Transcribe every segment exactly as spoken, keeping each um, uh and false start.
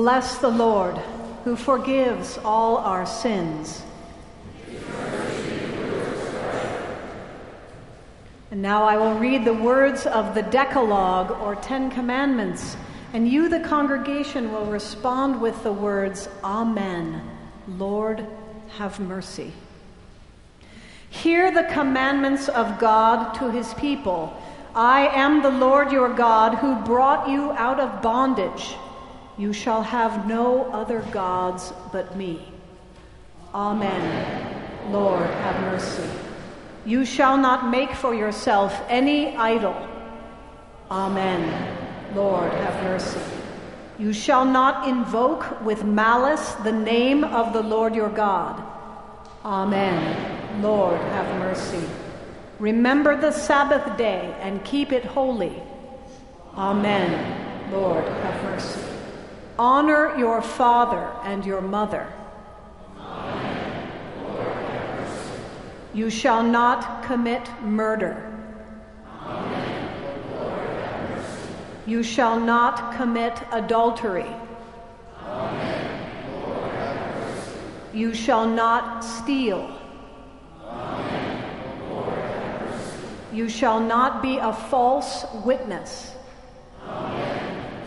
Bless the Lord, who forgives all our sins. And now I will read the words of the Decalogue, or Ten Commandments, and you, the congregation, will respond with the words, Amen. Lord, have mercy. Hear the commandments of God to his people. I am the Lord your God, who brought you out of bondage. You shall have no other gods but me. Amen. Lord, have mercy. You shall not make for yourself any idol. Amen. Lord, have mercy. You shall not invoke with malice the name of the Lord your God. Amen. Lord, have mercy. Remember the Sabbath day and keep it holy. Amen. Lord, have mercy. Honor your father and your mother. Amen. Lord, have mercy. You shall not commit murder. Amen. Lord, have mercy. You shall not commit adultery. Amen. Lord, have mercy. You shall not steal. Amen. Lord, have mercy. You shall not be a false witness. Amen.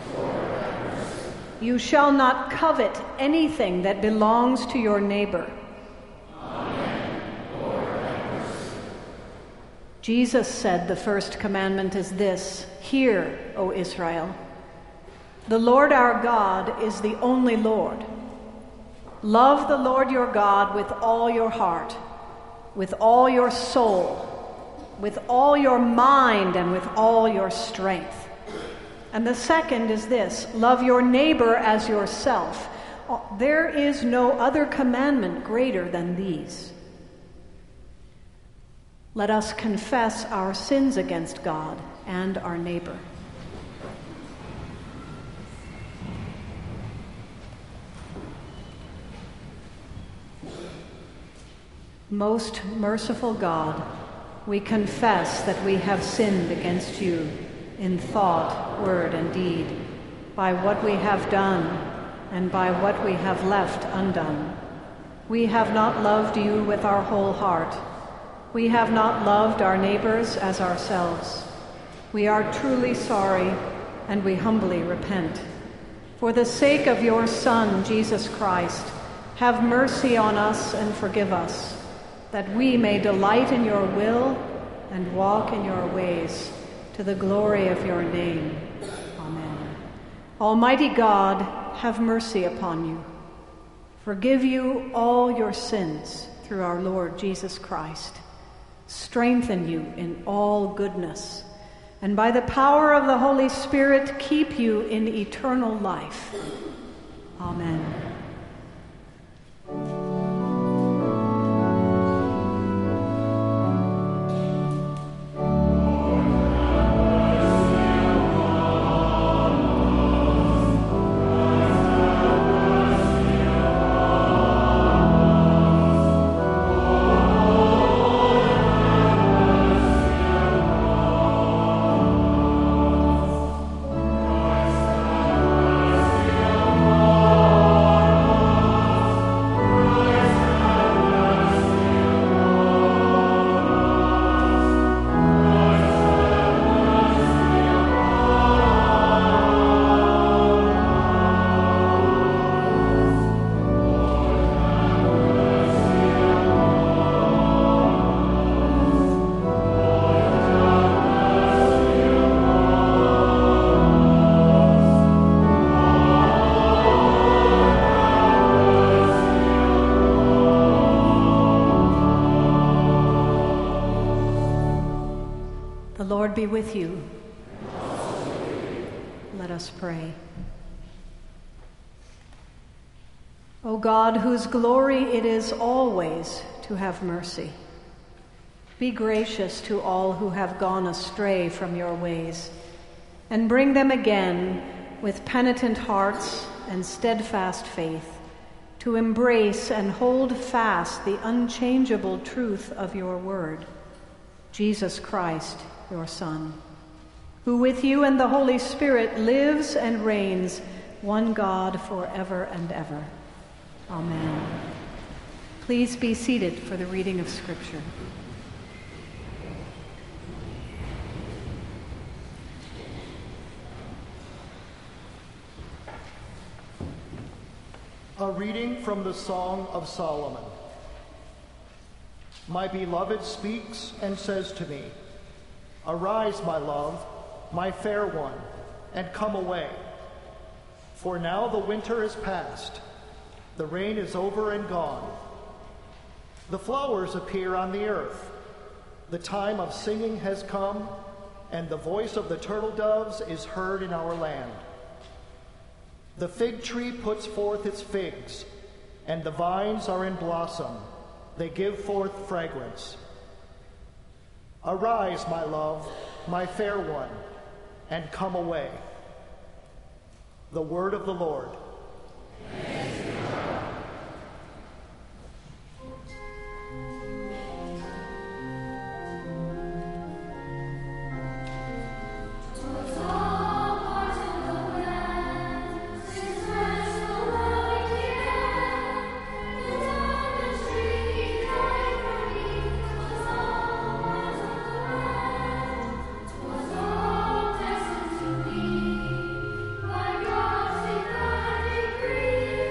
You shall not covet anything that belongs to your neighbor. Amen. Lord, have mercy. Jesus said the first commandment is this, Hear, O Israel. The Lord our God is the only Lord. Love the Lord your God with all your heart, with all your soul, with all your mind, and with all your strength. And the second is this, love your neighbor as yourself. There is no other commandment greater than these. Let us confess our sins against God and our neighbor. Most merciful God, we confess that we have sinned against you in thought, word, and deed, by what we have done and by what we have left undone. We have not loved you with our whole heart. We have not loved our neighbors as ourselves. We are truly sorry, and we humbly repent. For the sake of your Son, Jesus Christ, have mercy on us and forgive us, that we may delight in your will and walk in your ways, to the glory of your name. Amen. Almighty God, have mercy upon you. Forgive you all your sins through our Lord Jesus Christ. Strengthen you in all goodness, and by the power of the Holy Spirit, keep you in eternal life. Amen. The Lord be with you. Let us pray. O God, whose glory it is always to have mercy, be gracious to all who have gone astray from your ways, and bring them again with penitent hearts and steadfast faith to embrace and hold fast the unchangeable truth of your word, Jesus Christ, your Son, who with you and the Holy Spirit lives and reigns, one God forever and ever. Amen. Please be seated for the reading of Scripture. A reading from the Song of Solomon. My beloved speaks and says to me, "Arise, my love, my fair one, and come away. For now the winter is past, the rain is over and gone. The flowers appear on the earth. The time of singing has come, and the voice of the turtle doves is heard in our land. The fig tree puts forth its figs, and the vines are in blossom. They give forth fragrance. Arise, my love, my fair one, and come away." The word of the Lord. Thanks be to God. Free.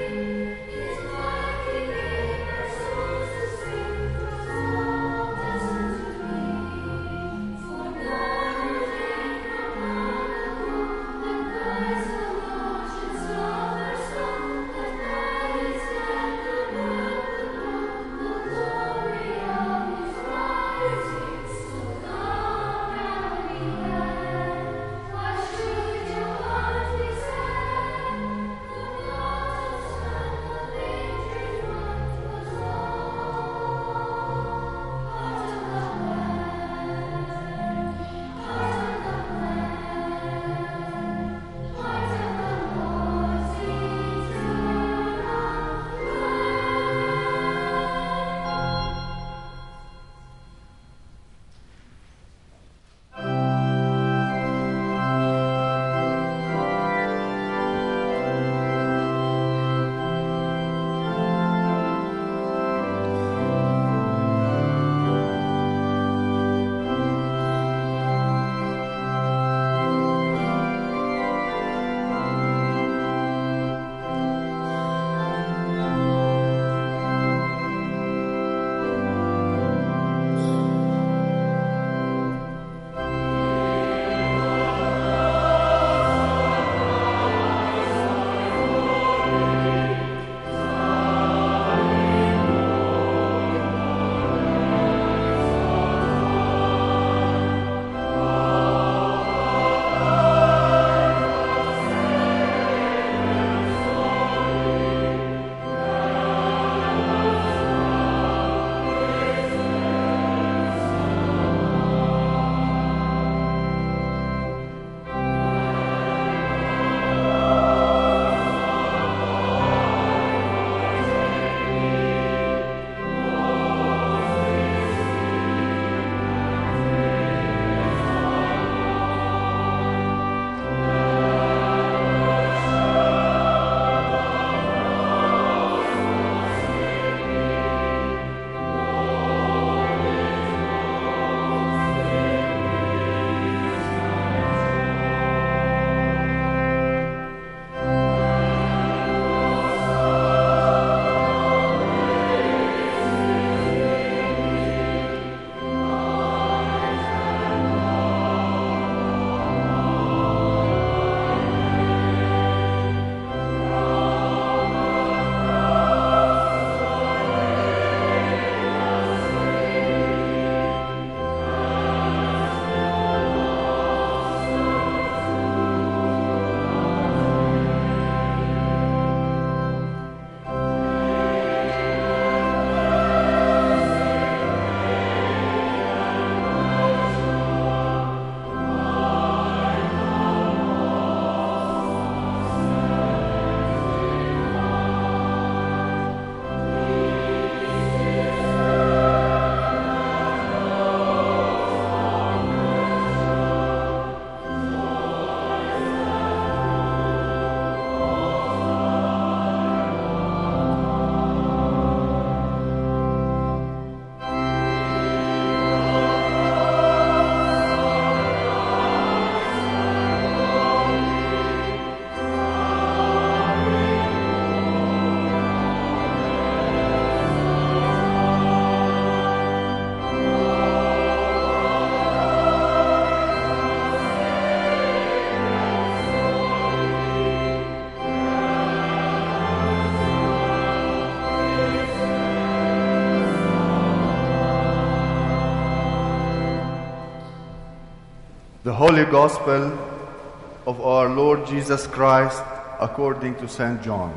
The Holy Gospel of our Lord Jesus Christ according to Saint John.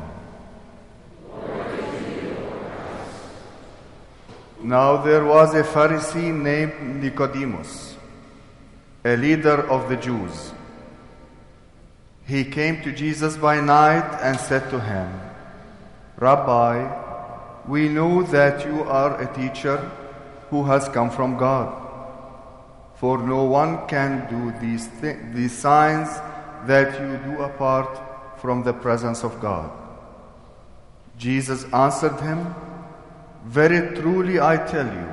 Now there was a Pharisee named Nicodemus, a leader of the Jews. He came to Jesus by night and said to him, "Rabbi, we know that you are a teacher who has come from God. For no one can do these, th- these signs that you do apart from the presence of God." Jesus answered him, "Very truly I tell you,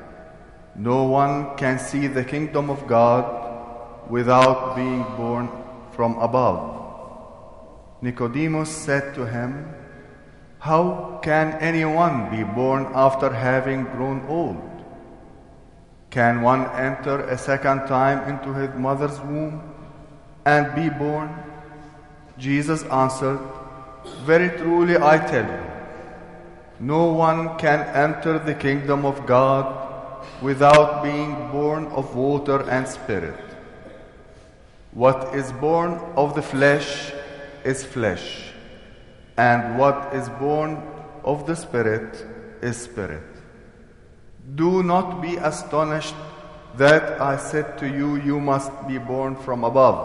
no one can see the kingdom of God without being born from above." Nicodemus said to him, "How can anyone be born after having grown old? Can one enter a second time into his mother's womb and be born?" Jesus answered, "Very truly I tell you, no one can enter the kingdom of God without being born of water and spirit. What is born of the flesh is flesh, and what is born of the Spirit is spirit. Do not be astonished that I said to you, you must be born from above.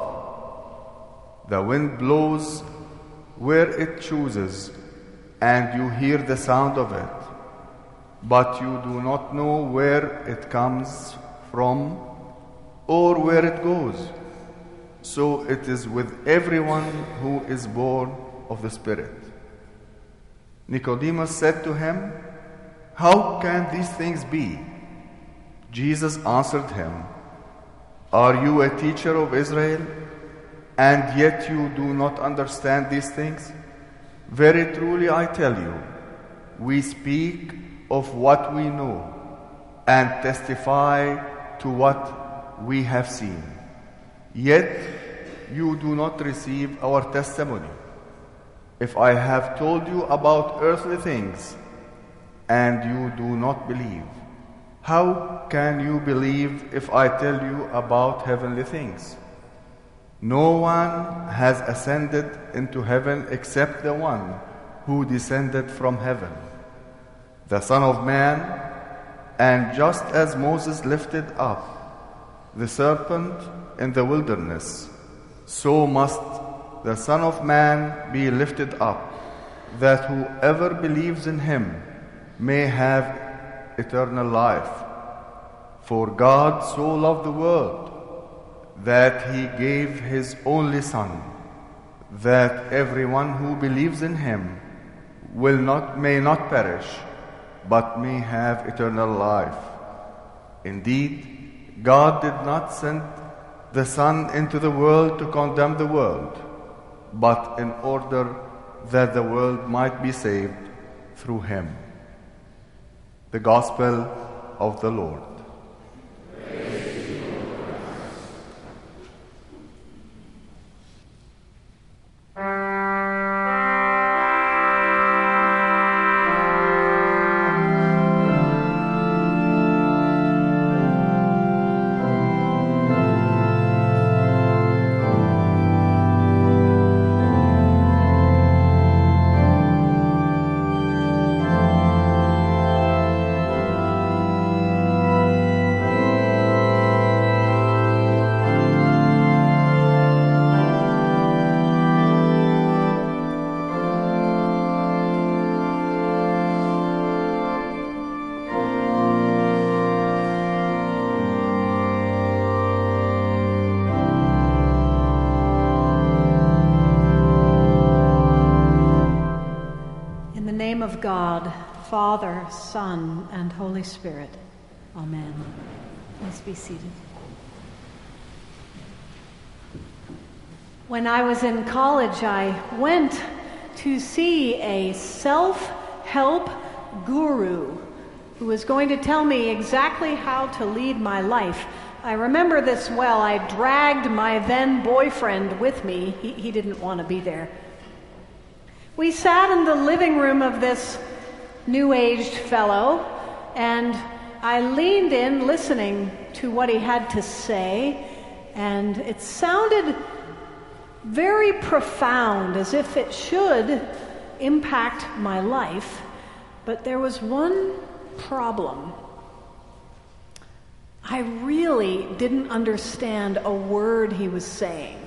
The wind blows where it chooses, and you hear the sound of it, but you do not know where it comes from or where it goes. So it is with everyone who is born of the Spirit." Nicodemus said to him, "How can these things be?" Jesus answered him, "Are you a teacher of Israel, and yet you do not understand these things? Very truly I tell you, we speak of what we know and testify to what we have seen. Yet you do not receive our testimony. If I have told you about earthly things and you do not believe, how can you believe if I tell you about heavenly things? No one has ascended into heaven except the one who descended from heaven, the Son of Man. And just as Moses lifted up the serpent in the wilderness, so must the Son of Man be lifted up, that whoever believes in him may have eternal life. For God so loved the world that he gave his only Son, that everyone who believes in him will not may not perish, but may have eternal life. Indeed, God did not send the Son into the world to condemn the world, but in order that the world might be saved through him." The Gospel of the Lord. Of God, Father, Son, and Holy Spirit. Amen. Please be seated. When I was in college, I went to see a self-help guru who was going to tell me exactly how to lead my life. I remember this well. I dragged my then boyfriend with me. He, he didn't want to be there. We sat in the living room of this new-aged fellow, and I leaned in listening to what he had to say, and it sounded very profound, as if it should impact my life, but there was one problem. I really didn't understand a word he was saying.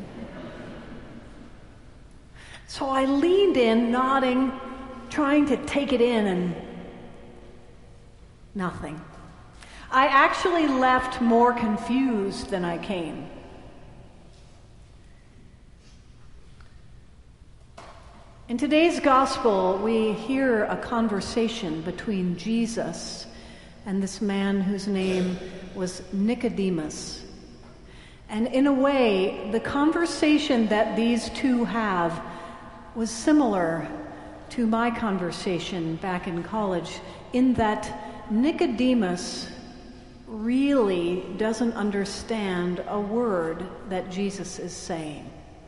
So I leaned in, nodding, trying to take it in, and nothing. I actually left more confused than I came. In today's gospel, we hear a conversation between Jesus and this man whose name was Nicodemus. And in a way, the conversation that these two have was similar to my conversation back in college, in that Nicodemus really doesn't understand a word that Jesus is saying.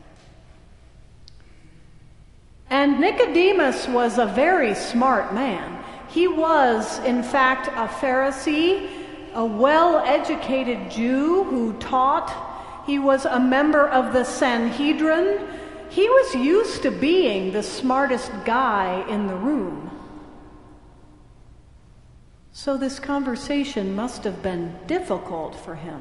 And Nicodemus was a very smart man. He was, in fact, a Pharisee, a well-educated Jew who taught. He was a member of the Sanhedrin. He was used to being the smartest guy in the room. So this conversation must have been difficult for him.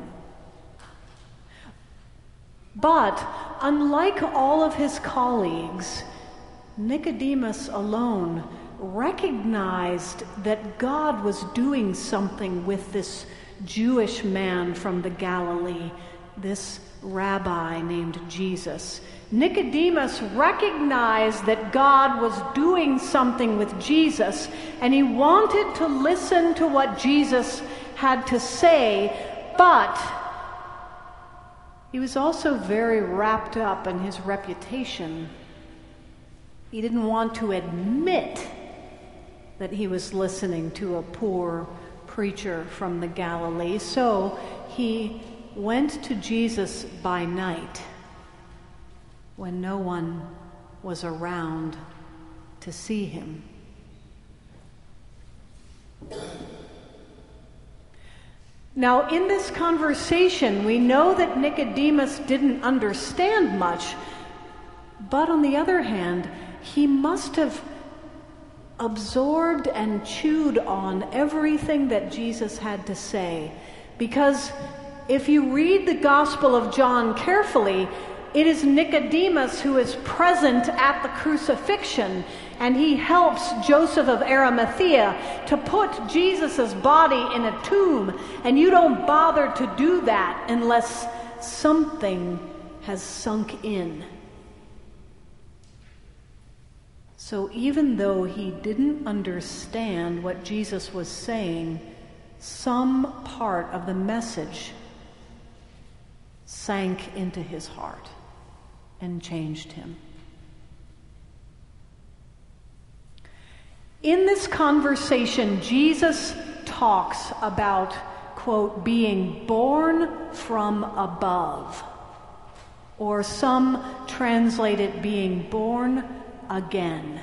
But unlike all of his colleagues, Nicodemus alone recognized that God was doing something with this Jewish man from the Galilee, this rabbi named Jesus. Nicodemus recognized that God was doing something with Jesus, and he wanted to listen to what Jesus had to say, but he was also very wrapped up in his reputation. He didn't want to admit that he was listening to a poor preacher from the Galilee, so he went to Jesus by night when no one was around to see him. Now, in this conversation, we know that Nicodemus didn't understand much, but on the other hand, he must have absorbed and chewed on everything that Jesus had to say. Because if you read the Gospel of John carefully, it is Nicodemus who is present at the crucifixion, and he helps Joseph of Arimathea to put Jesus' body in a tomb, and you don't bother to do that unless something has sunk in. So even though he didn't understand what Jesus was saying, some part of the message sank into his heart and changed him. In this conversation, Jesus talks about, quote, being born from above, or some translate it being born again.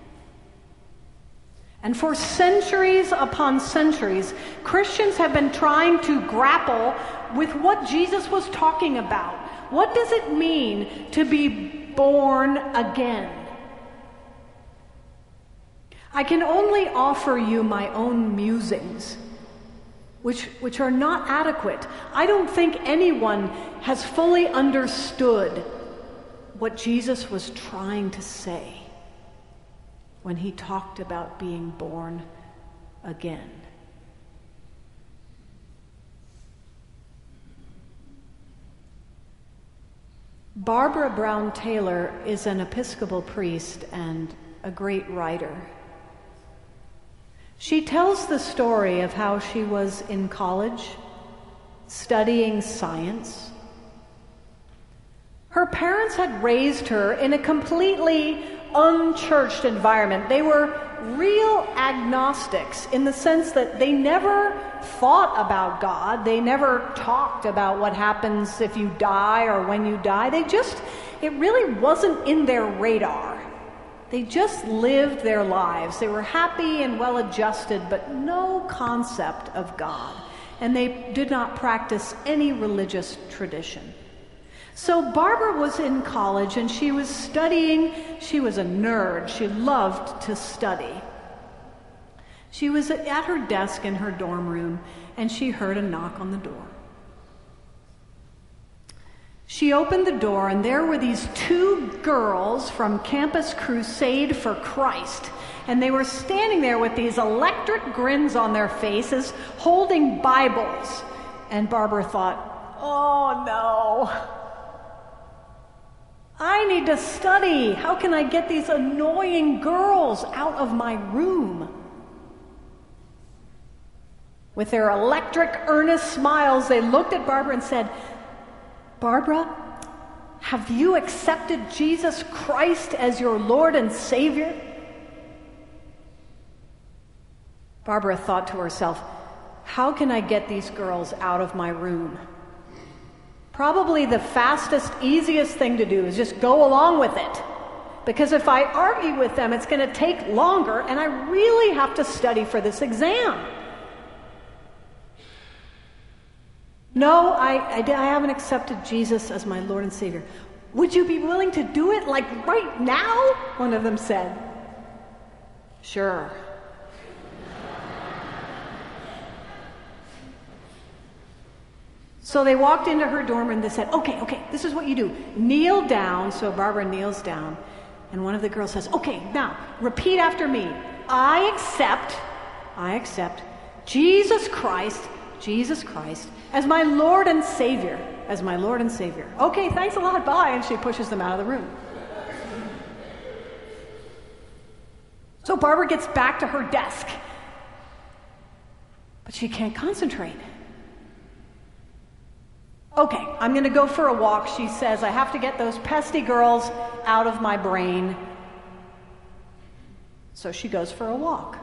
And for centuries upon centuries, Christians have been trying to grapple with what Jesus was talking about. What does it mean to be born again? I can only offer you my own musings, which, which are not adequate. I don't think anyone has fully understood what Jesus was trying to say when he talked about being born again. Barbara Brown Taylor is an Episcopal priest and a great writer. She tells the story of how she was in college studying science. Her parents had raised her in a completely unchurched environment. They were real agnostics in the sense that they never thought about God. They never talked about what happens if you die or when you die. They just, it really wasn't in their radar. They just lived their lives. They were happy and well adjusted, but no concept of God. and they did not practice any religious tradition. So Barbara was in college and she was studying. She was a nerd. She loved to study. She was at her desk in her dorm room and she heard a knock on the door. She opened the door and there were these two girls from Campus Crusade for Christ. And they were standing there with these electric grins on their faces, holding Bibles. And Barbara thought, oh no. I need to study. How can I get these annoying girls out of my room? With their electric, earnest smiles, they looked at Barbara and said, Barbara, have you accepted Jesus Christ as your Lord and Savior? Barbara thought to herself, how can I get these girls out of my room? Probably the fastest, easiest thing to do is just go along with it. Because if I argue with them, it's going to take longer, and I really have to study for this exam. No, I, I, I haven't accepted Jesus as my Lord and Savior. Would you be willing to do it, like right now? One of them said. Sure. So they walked into her dorm and they said, okay, okay, this is what you do. Kneel down. So Barbara kneels down. And one of the girls says, okay, now repeat after me. I accept, I accept Jesus Christ, Jesus Christ, as my Lord and Savior, as my Lord and Savior. Okay, thanks a lot, bye. And she pushes them out of the room. So Barbara gets back to her desk. But she can't concentrate. Okay, I'm going to go for a walk, she says. I have to get those pesky girls out of my brain. So she goes for a walk.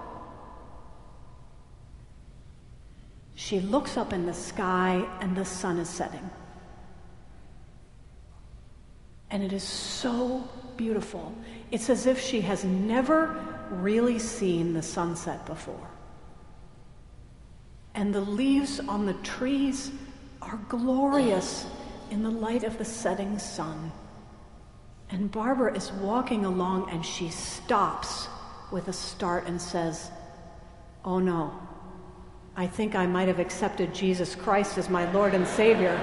She looks up in the sky and the sun is setting. And it is so beautiful. It's as if she has never really seen the sunset before. And the leaves on the trees are glorious in the light of the setting sun. And Barbara is walking along and she stops with a start and says, oh no, I think I might have accepted Jesus Christ as my Lord and Savior.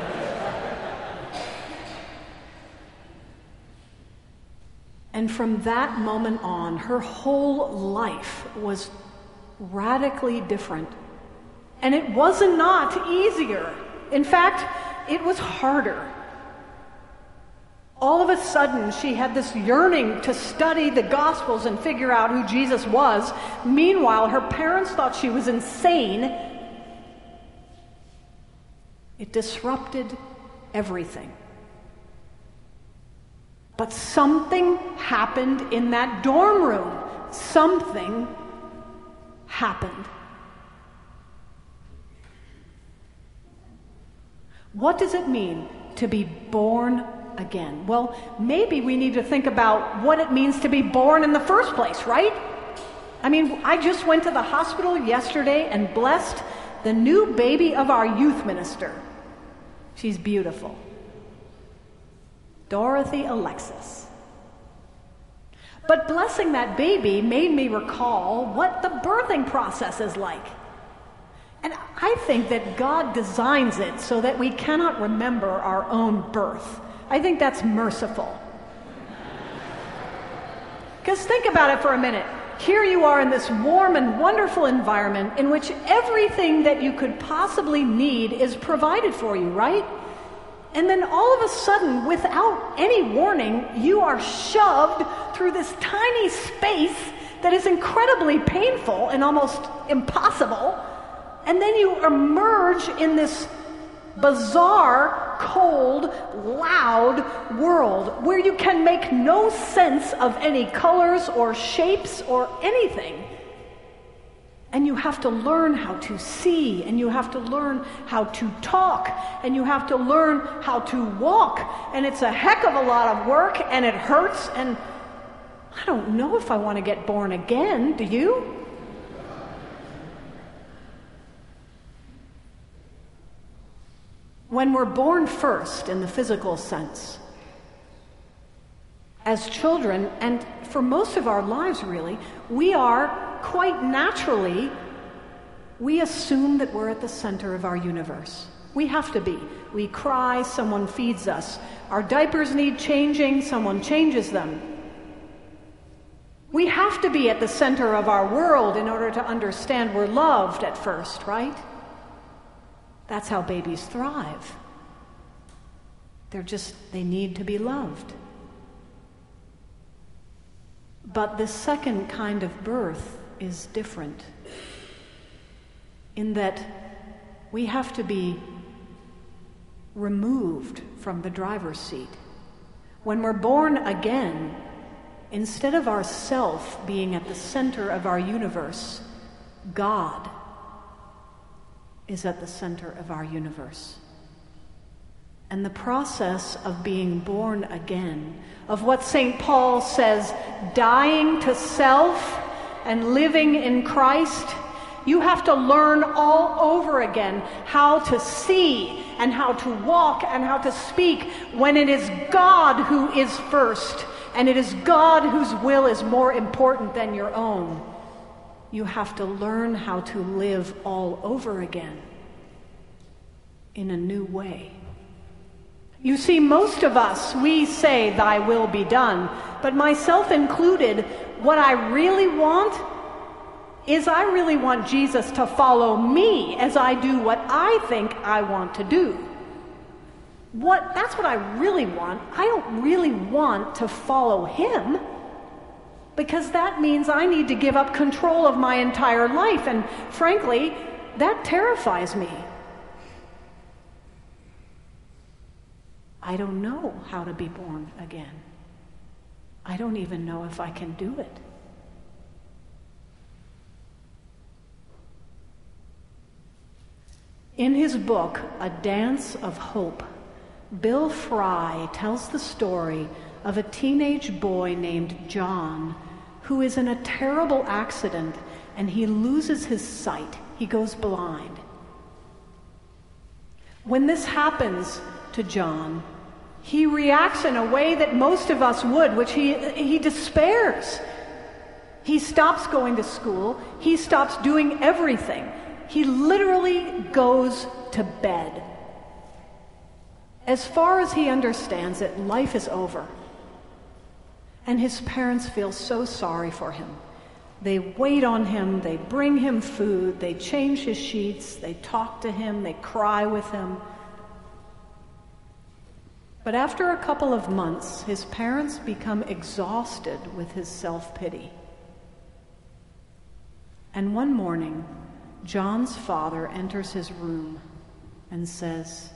And from that moment on, her whole life was radically different. And it was not easier. In fact, it was harder. All of a sudden, she had this yearning to study the Gospels and figure out who Jesus was. Meanwhile, her parents thought she was insane. It disrupted everything. But something happened in that dorm room. Something happened. What does it mean to be born again? Well, maybe we need to think about what it means to be born in the first place, right? I mean, I just went to the hospital yesterday and blessed the new baby of our youth minister. She's beautiful. Dorothy Alexis. But blessing that baby made me recall what the birthing process is like. And I think that God designs it so that we cannot remember our own birth. I think that's merciful. Because think about it for a minute. Here you are in this warm and wonderful environment in which everything that you could possibly need is provided for you, right? And then all of a sudden, without any warning, you are shoved through this tiny space that is incredibly painful and almost impossible. And then you emerge in this bizarre, cold, loud world where you can make no sense of any colors or shapes or anything. And you have to learn how to see, and you have to learn how to talk, and you have to learn how to walk. And it's a heck of a lot of work, and it hurts, and I don't know if I want to get born again. Do you? When we're born first in the physical sense, as children, and for most of our lives really, we are quite naturally, we assume that we're at the center of our universe. We have to be. We cry, someone feeds us. Our diapers need changing, someone changes them. We have to be at the center of our world in order to understand we're loved at first, right? That's how babies thrive. They're just, they need to be loved. But this second kind of birth is different in that we have to be removed from the driver's seat. When we're born again, instead of our self being at the center of our universe, God is at the center of our universe. And the process of being born again, of what Saint Paul says, dying to self and living in Christ, you have to learn all over again how to see and how to walk and how to speak when it is God who is first and it is God whose will is more important than your own. You have to learn how to live all over again in a new way. You see, most of us, we say, "Thy will be done," but myself included, what I really want is I really want Jesus to follow me as I do what I think I want to do. What, that's what I really want. I don't really want to follow him, because that means I need to give up control of my entire life, and frankly, that terrifies me. I don't know how to be born again. I don't even know if I can do it. In his book, A Dance of Hope, Bill Fry tells the story of a teenage boy named John who is in a terrible accident and he loses his sight. He goes blind. When this happens to John, he reacts in a way that most of us would, which he, he despairs. He stops going to school. He stops doing everything. He literally goes to bed. As far as he understands it, life is over. And his parents feel so sorry for him. They wait on him, they bring him food, they change his sheets, they talk to him, they cry with him. But after a couple of months, his parents become exhausted with his self-pity. And one morning, John's father enters his room and says,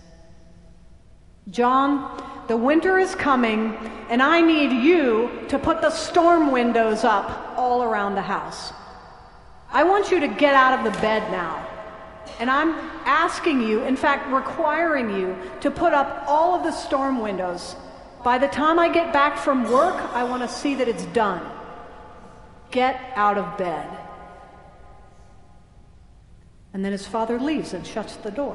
"John, the winter is coming, and I need you to put the storm windows up all around the house. I want you to get out of the bed now. And I'm asking you, in fact, requiring you to put up all of the storm windows. By the time I get back from work, I want to see that it's done. Get out of bed." And then his father leaves and shuts the door.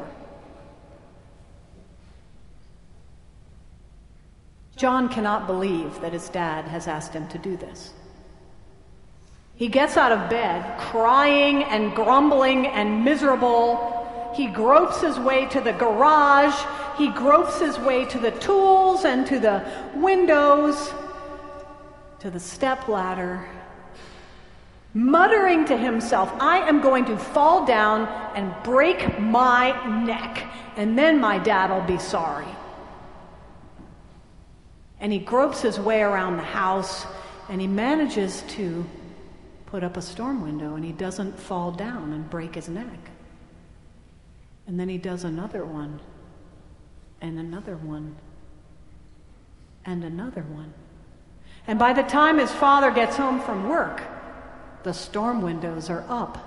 John cannot believe that his dad has asked him to do this. He gets out of bed, crying and grumbling and miserable. He gropes his way to the garage. He gropes his way to the tools and to the windows, to the stepladder, muttering to himself, "I am going to fall down and break my neck, and then my dad will be sorry." And he gropes his way around the house, and he manages to put up a storm window, and he doesn't fall down and break his neck. And then he does another one, and another one, and another one. And by the time his father gets home from work, the storm windows are up.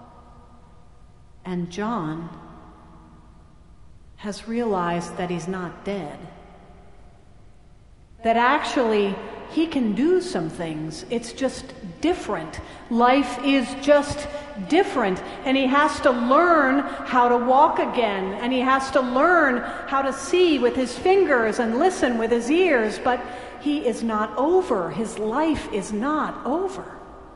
And John has realized that he's not dead. that actually he can do some things. It's just different. Life is just different. And he has to learn how to walk again. And he has to learn how to see with his fingers and listen with his ears. But he is not over. His life is not over.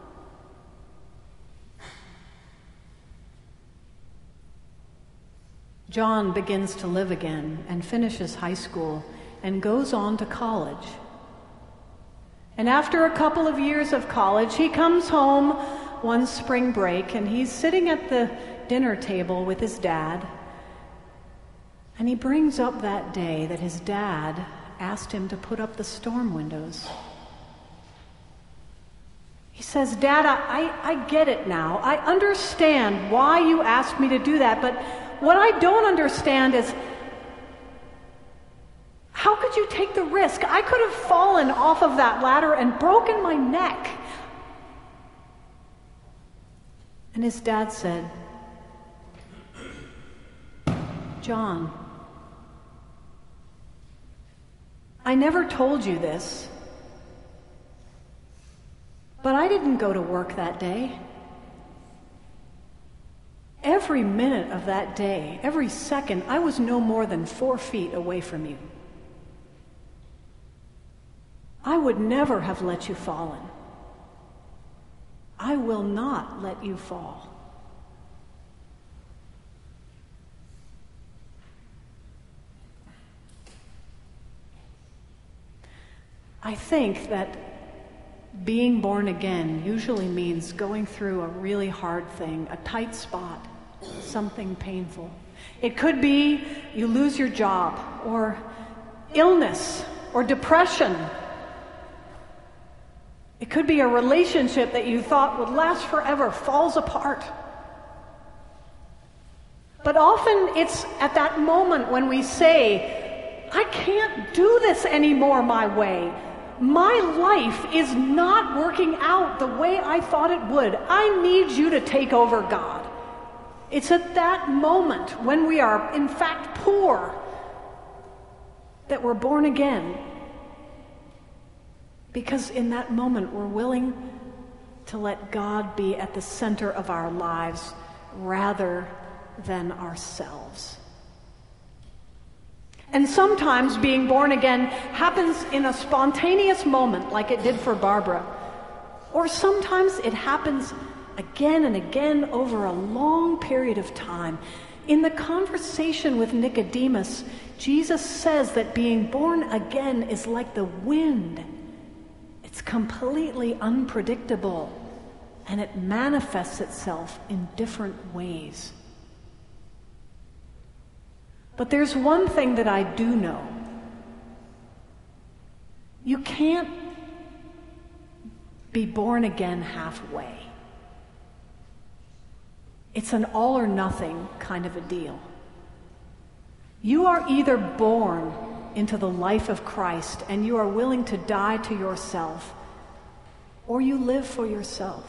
John begins to live again and finishes high school and goes on to college. And after a couple of years of college, he comes home one spring break and he's sitting at the dinner table with his dad. And he brings up that day that his dad asked him to put up the storm windows. He says, "Dad, I, I get it now. I understand why you asked me to do that, but what I don't understand is, how could you take the risk? I could have fallen off of that ladder and broken my neck." And his dad said, "John, I never told you this, but I didn't go to work that day. Every minute of that day, every second, I was no more than four feet away from you. I would never have let you fall in. I will not let you fall." I think that being born again usually means going through a really hard thing, a tight spot, something painful. It could be you lose your job, or illness, or depression. It could be a relationship that you thought would last forever falls apart. But often it's at that moment when we say, "I can't do this anymore my way. My life is not working out the way I thought it would. I need you to take over, God." It's at that moment when we are, in fact, poor, that we're born again. Because in that moment, we're willing to let God be at the center of our lives rather than ourselves. And sometimes being born again happens in a spontaneous moment, like it did for Barbara. Or sometimes it happens again and again over a long period of time. In the conversation with Nicodemus, Jesus says that being born again is like the wind. It's completely unpredictable, and it manifests itself in different ways. But there's one thing that I do know. You can't be born again halfway. It's an all or nothing kind of a deal. You are either born into the life of Christ and you are willing to die to yourself, or you live for yourself.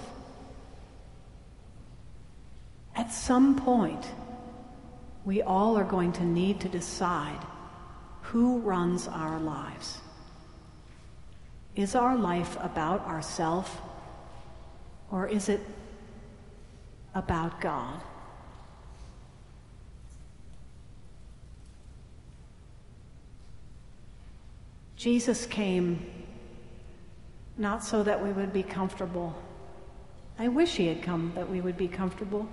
At some point, we all are going to need to decide who runs our lives. Is our life about ourselves, or is it about God? Jesus came not so that we would be comfortable. I wish he had come that we would be comfortable.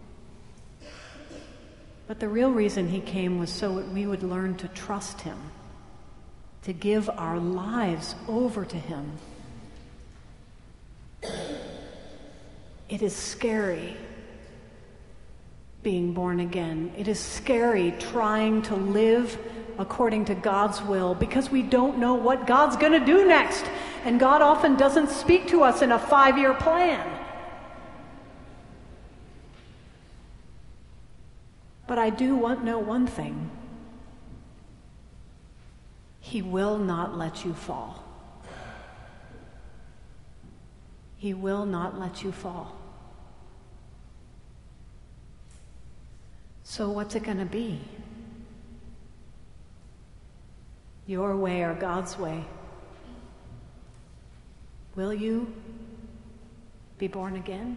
But the real reason he came was so that we would learn to trust him, to give our lives over to him. It is scary being born again. It is scary trying to live according to God's will, because we don't know what God's going to do next. And God often doesn't speak to us in a five-year plan. But I do want know one thing. He will not let you fall. He will not let you fall. So what's it going to be? Your way or God's way? Will you be born again?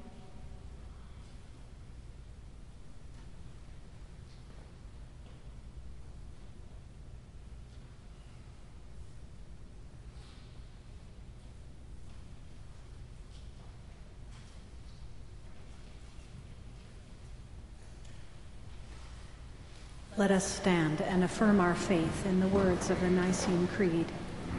Let us stand and affirm our faith in the words of the Nicene Creed.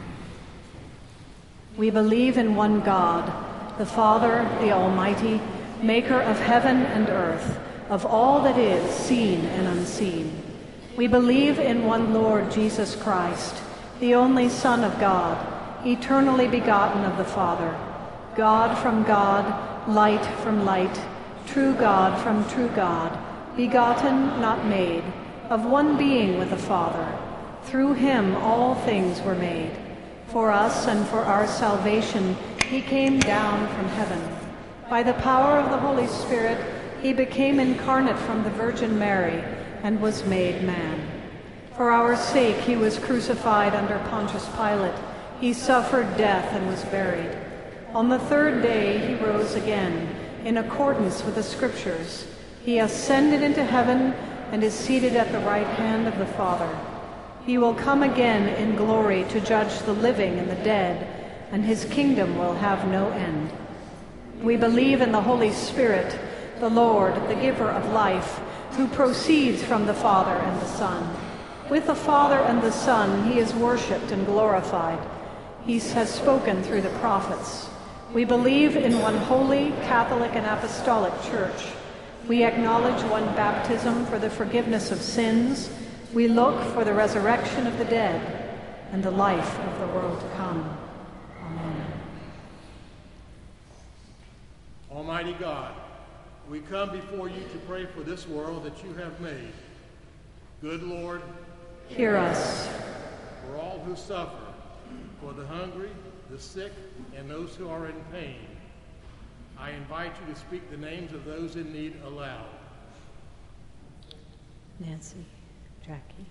We believe in one God, the Father, the Almighty, maker of heaven and earth, of all that is seen and unseen. We believe in one Lord Jesus Christ, the only Son of God, eternally begotten of the Father, God from God, light from light, true God from true God, begotten, not made, of one being with the Father. Through him all things were made. For us and for our salvation he came down from heaven. By the power of the Holy Spirit he became incarnate from the Virgin Mary and was made man. For our sake he was crucified under Pontius Pilate. He suffered death and was buried. On the third day he rose again, in accordance with the Scriptures. He ascended into heaven and is seated at the right hand of the Father. He will come again in glory to judge the living and the dead, and his kingdom will have no end. We believe in the Holy Spirit, the Lord, the giver of life, who proceeds from the Father and the Son. With the Father and the Son he is worshipped and glorified. He has spoken through the prophets. We believe in one holy, Catholic, and Apostolic Church. We acknowledge one baptism for the forgiveness of sins. We look for the resurrection of the dead and the life of the world to come. Amen. Almighty God, we come before you to pray for this world that you have made. Good Lord, hear us. For all who suffer, for the hungry, the sick, and those who are in pain, I invite you to speak the names of those in need aloud. Nancy, Jackie.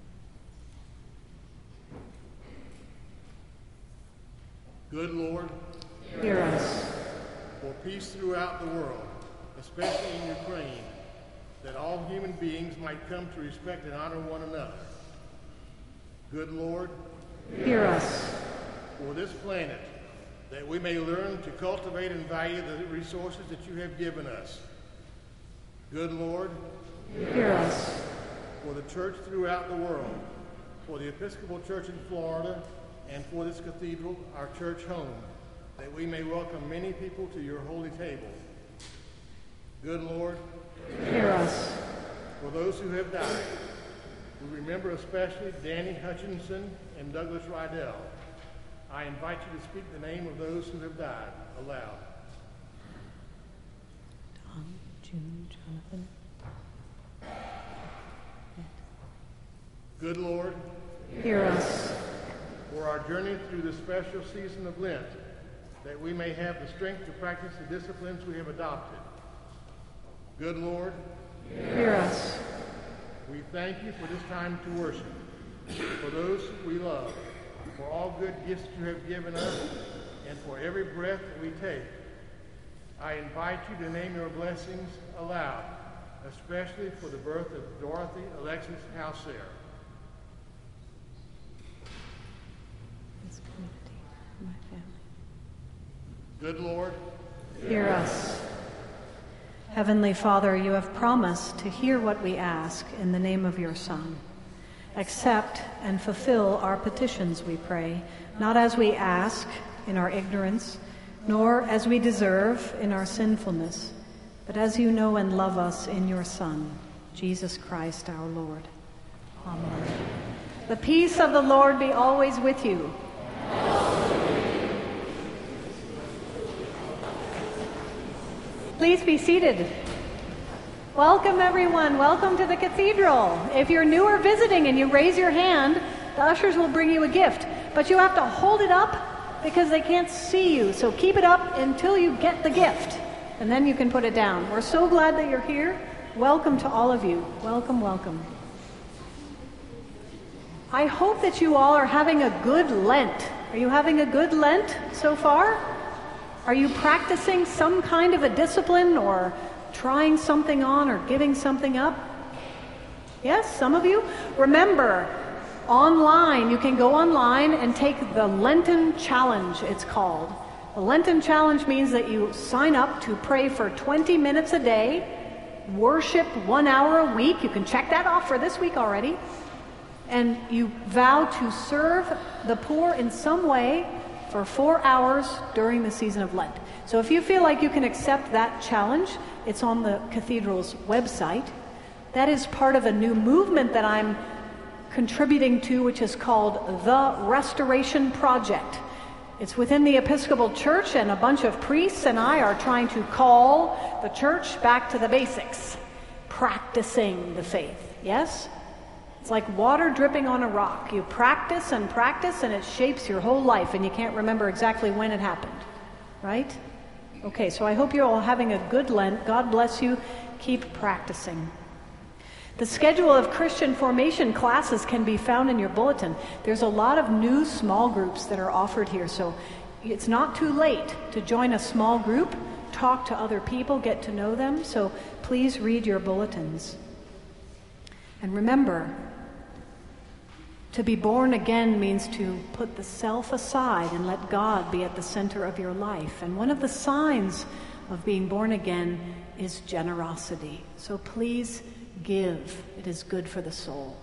Good Lord, hear us. For peace throughout the world, especially in Ukraine, that all human beings might come to respect and honor one another. Good Lord, hear us. For this planet, that we may learn to cultivate and value the resources that you have given us. Good Lord, hear us. For the church throughout the world, for the Episcopal Church in Florida, and for this cathedral, our church home, that we may welcome many people to your holy table. Good Lord, hear us. For those who have died, we remember especially Danny Hutchinson and Douglas Rydell. I invite you to speak the name of those who have died aloud. Tom, June, Jonathan. Good Lord, hear us. For our journey through the special season of Lent, that we may have the strength to practice the disciplines we have adopted. Good Lord, hear us. We thank you for this time to worship, for those we love, for all good gifts you have given us, and for every breath that we take. I invite you to name your blessings aloud, especially for the birth of Dorothy Alexis Hauser. This community, my family. Good Lord, hear us. Heavenly Father, you have promised to hear what we ask in the name of your Son. Accept and fulfill our petitions, we pray, not as we ask in our ignorance, nor as we deserve in our sinfulness, but as you know and love us in your Son, Jesus Christ our Lord. Amen. The peace of the Lord be always with you. Please be seated. Welcome, everyone. Welcome to the cathedral. If you're new or visiting and you raise your hand, the ushers will bring you a gift. But you have to hold it up because they can't see you. So keep it up until you get the gift, and then you can put it down. We're so glad that you're here. Welcome to all of you. Welcome, welcome. I hope that you all are having a good Lent. Are you having a good Lent so far? Are you practicing some kind of a discipline or trying something on or giving something up? Yes, some of you. Remember, online, you can go online and take the Lenten Challenge, it's called. The Lenten Challenge means that you sign up to pray for twenty minutes a day, worship one hour a week. You can check that off for this week already. And you vow to serve the poor in some way for four hours during the season of Lent. So if you feel like you can accept that challenge, it's on the cathedral's website. That is part of a new movement that I'm contributing to, which is called the Restoration Project. It's within the Episcopal Church, and a bunch of priests and I are trying to call the church back to the basics, practicing the faith. Yes? It's like water dripping on a rock. You practice and practice, and it shapes your whole life, and you can't remember exactly when it happened. Right? Okay, so I hope you're all having a good Lent. God bless you. Keep practicing. The schedule of Christian formation classes can be found in your bulletin. There's a lot of new small groups that are offered here, so it's not too late to join a small group, talk to other people, get to know them, so please read your bulletins. And remember, to be born again means to put the self aside and let God be at the center of your life. And one of the signs of being born again is generosity. So please give. It is good for the soul.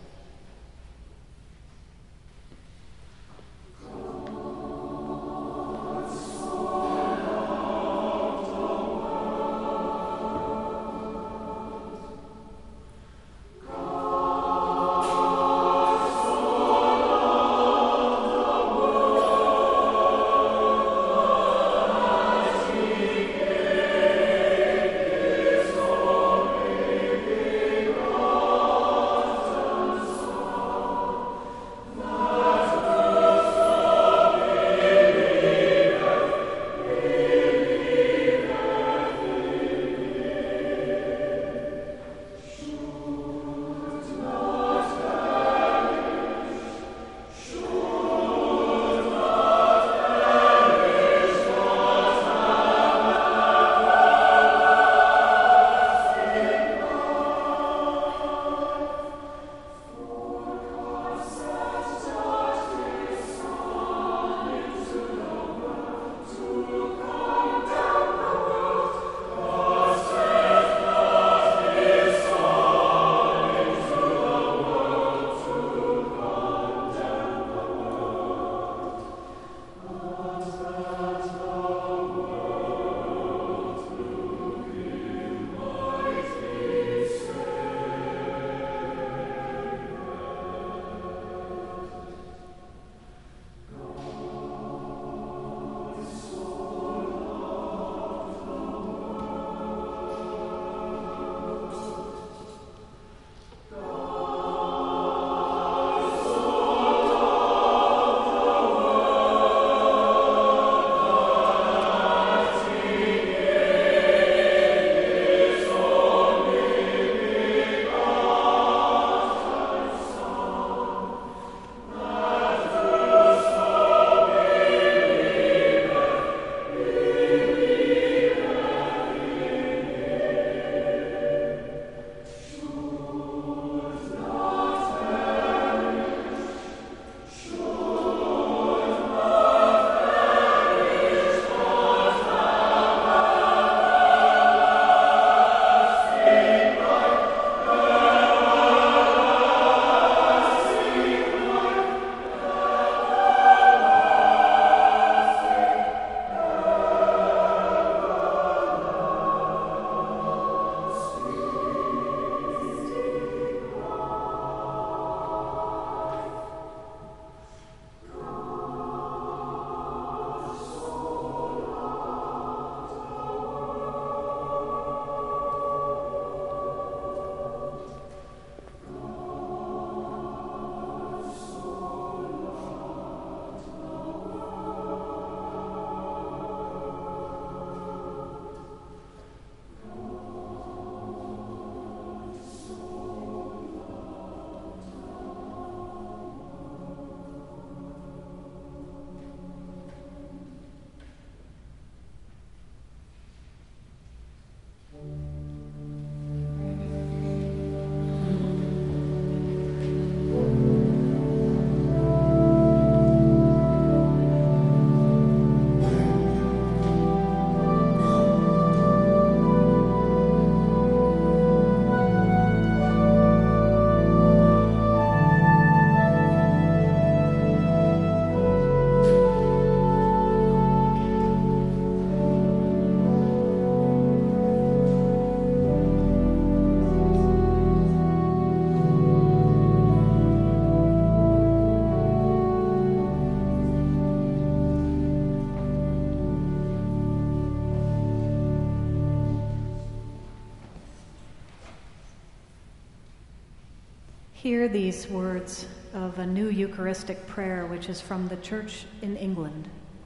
Hear these words of a new Eucharistic prayer, which is from the Church in England.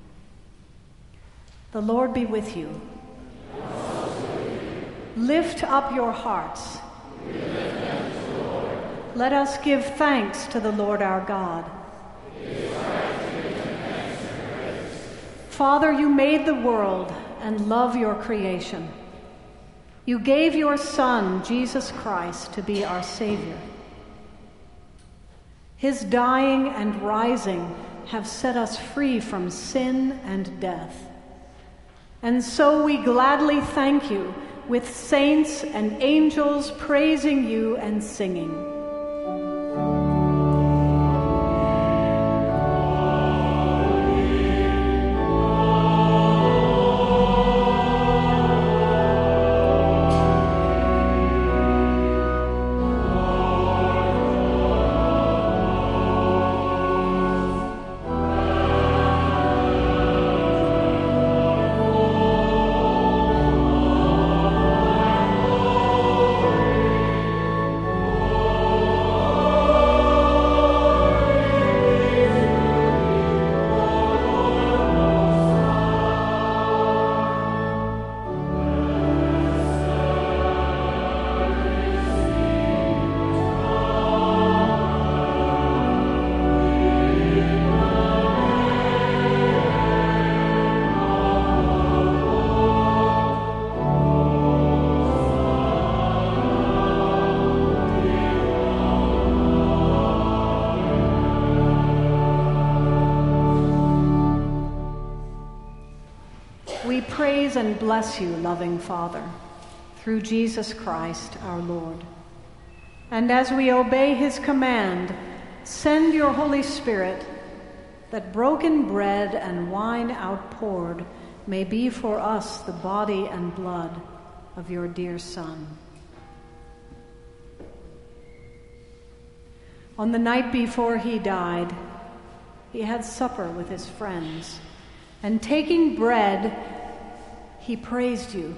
The Lord be with you. Lift up your hearts. Let us give thanks to the Lord our God. Father, you made the world and love your creation. You gave your Son, Jesus Christ, to be our Savior. His dying and rising have set us free from sin and death. And so we gladly thank you with saints and angels praising you and singing. Praise and bless you, loving Father, through Jesus Christ our Lord. And as we obey his command, send your Holy Spirit, that broken bread and wine outpoured may be for us the body and blood of your dear Son. On the night before he died, he had supper with his friends, and taking bread, he praised you.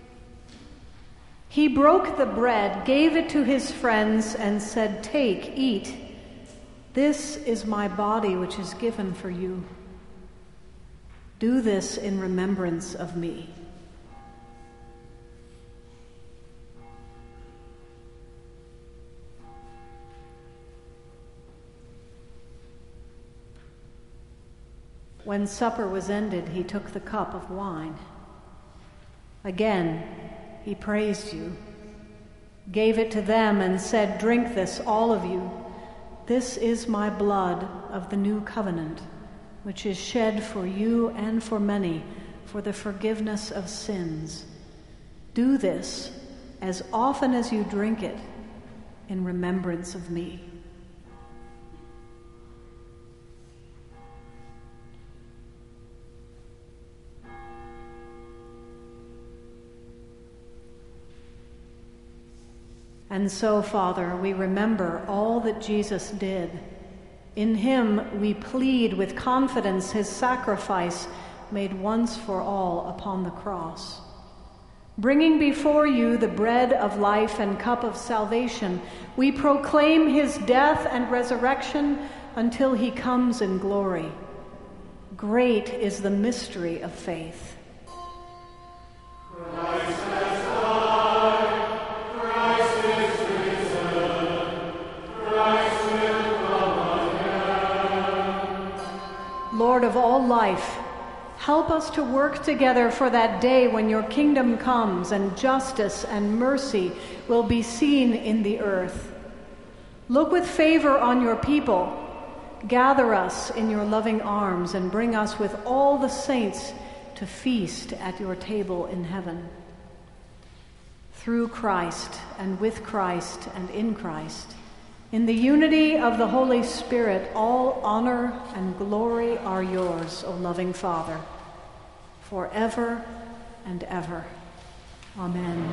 He broke the bread, gave it to his friends, and said, "Take, eat. This is my body, which is given for you. Do this in remembrance of me." When supper was ended, he took the cup of wine. Again, he praised you, gave it to them, and said, "Drink this, all of you. This is my blood of the new covenant, which is shed for you and for many for the forgiveness of sins. Do this as often as you drink it in remembrance of me." And so, Father, we remember all that Jesus did. In him we plead with confidence his sacrifice made once for all upon the cross. Bringing before you the bread of life and cup of salvation, we proclaim his death and resurrection until he comes in glory. Great is the mystery of faith. Christ has died, Christ is risen, Christ will come again. Lord of all life, help us to work together for that day when your kingdom comes and justice and mercy will be seen in the earth. Look with favor on your people. Gather us in your loving arms and bring us with all the saints to feast at your table in heaven. Through Christ and with Christ and in Christ, in the unity of the Holy Spirit, all honor and glory are yours, O loving Father, forever and ever. Amen.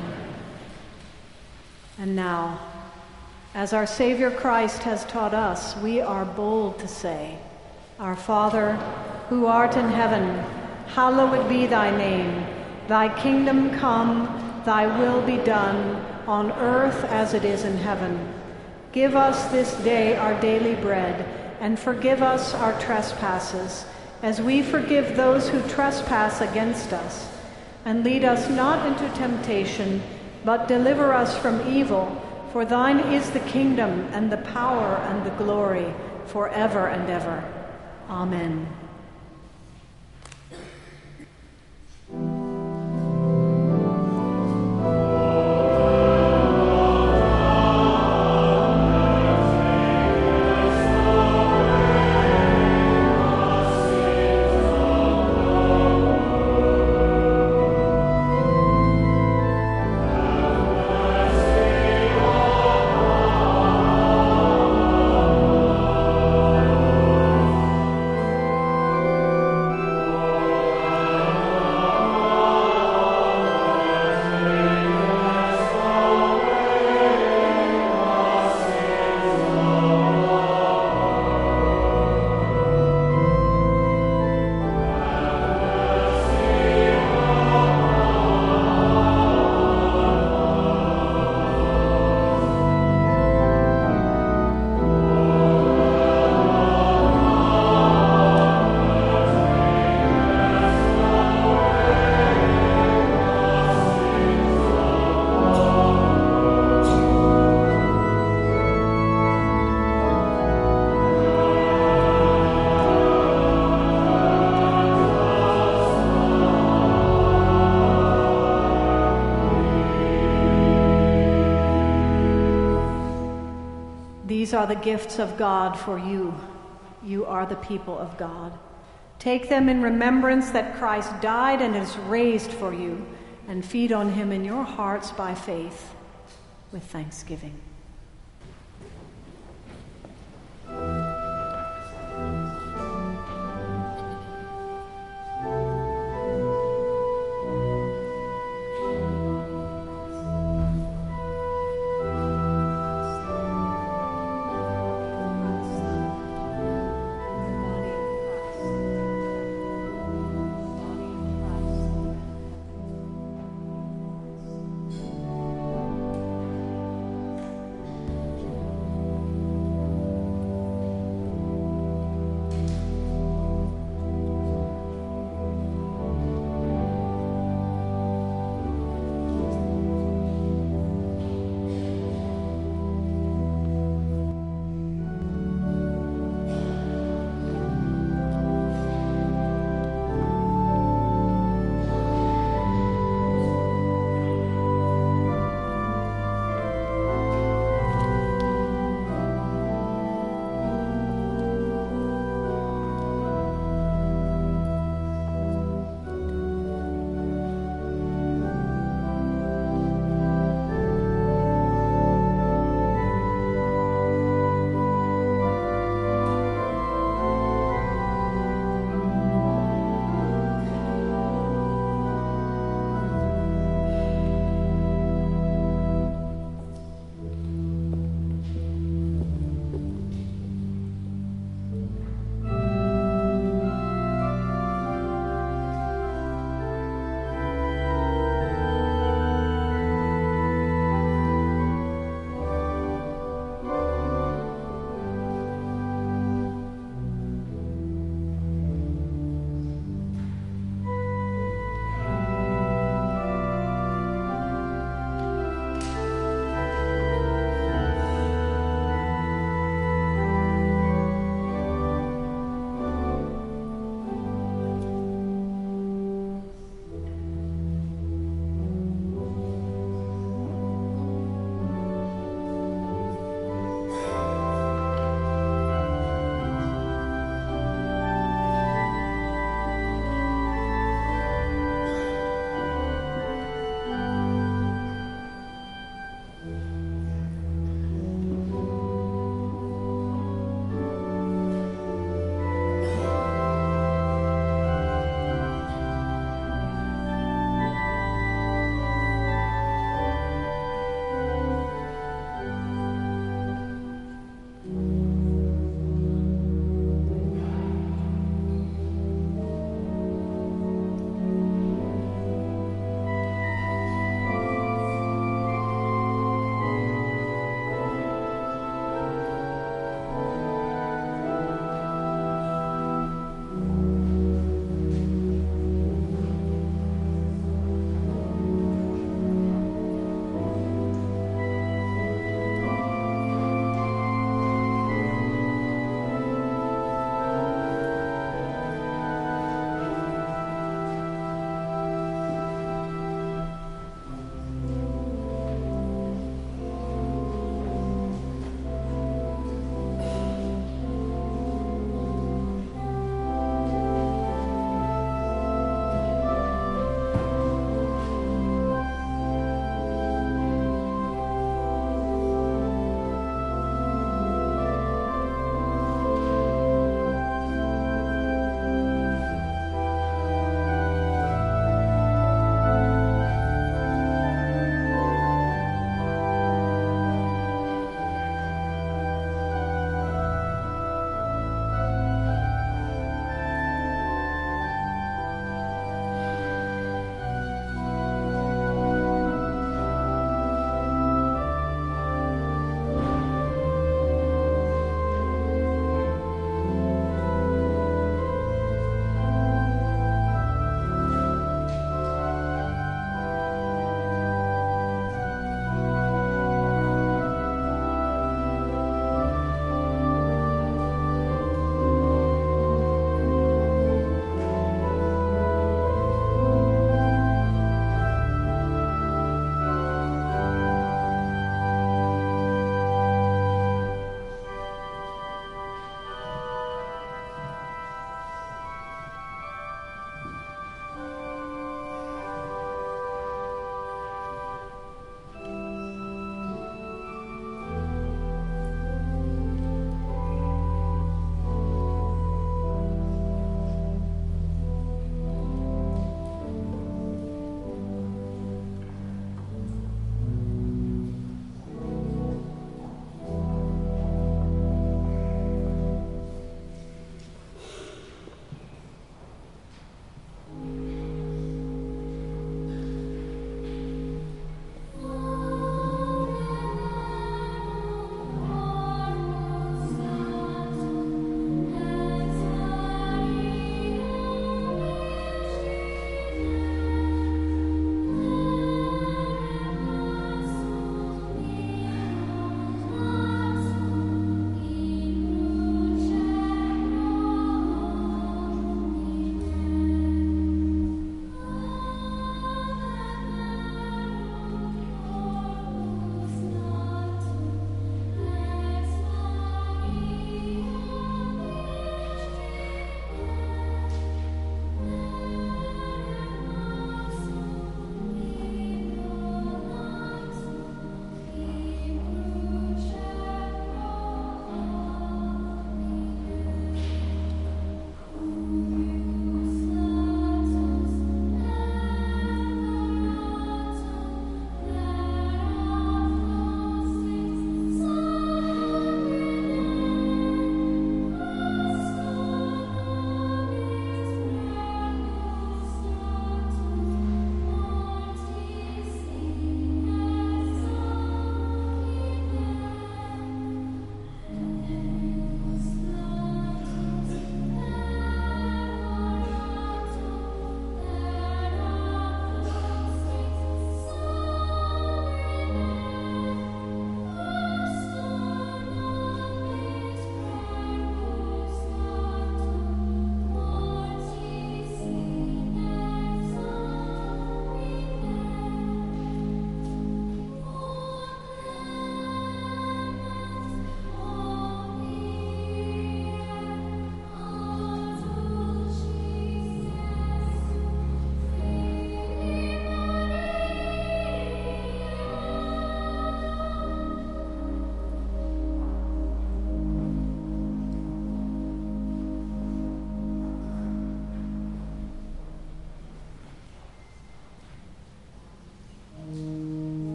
And now, as our Savior Christ has taught us, we are bold to say, Our Father, who art in heaven, hallowed be thy name. Thy kingdom come, thy will be done, on earth as it is in heaven. Give us this day our daily bread, and forgive us our trespasses, as we forgive those who trespass against us. And lead us not into temptation, but deliver us from evil. For thine is the kingdom, and the power, and the glory, forever and ever. Amen. These are the gifts of God for you. You are the people of God. Take them in remembrance that Christ died and is raised for you, and feed on him in your hearts by faith with thanksgiving.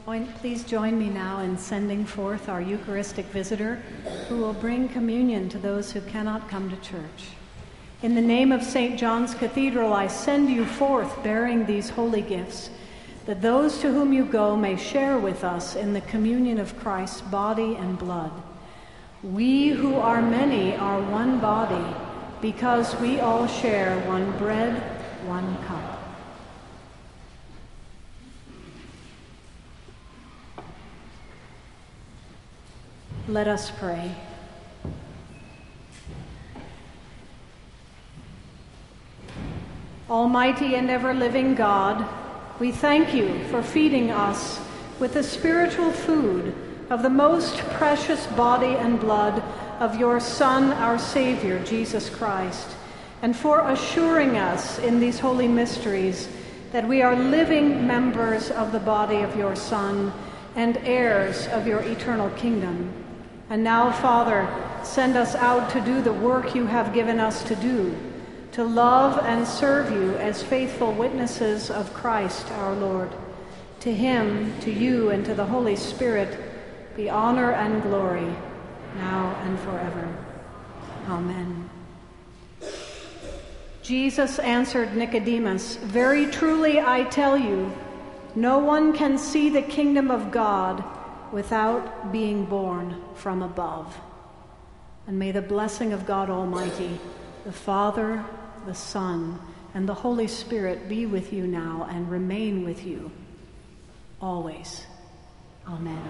Please join me now in sending forth our Eucharistic visitor who will bring communion to those who cannot come to church. In the name of Saint John's Cathedral, I send you forth bearing these holy gifts, that those to whom you go may share with us in the communion of Christ's body and blood. We who are many are one body, because we all share one bread, one cup. Let us pray. Almighty and ever-living God, we thank you for feeding us with the spiritual food of the most precious body and blood of your Son, our Savior, Jesus Christ, and for assuring us in these holy mysteries that we are living members of the body of your Son and heirs of your eternal kingdom. And now, Father, send us out to do the work you have given us to do, to love and serve you as faithful witnesses of Christ our Lord. To him, to you, and to the Holy Spirit be honor and glory, now and forever. Amen. Jesus answered Nicodemus, "Very truly I tell you, no one can see the kingdom of God without being born from above." And may the blessing of God Almighty, the Father, the Son, and the Holy Spirit be with you now and remain with you always. Amen.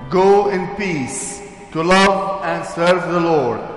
Go in peace to love and serve the Lord.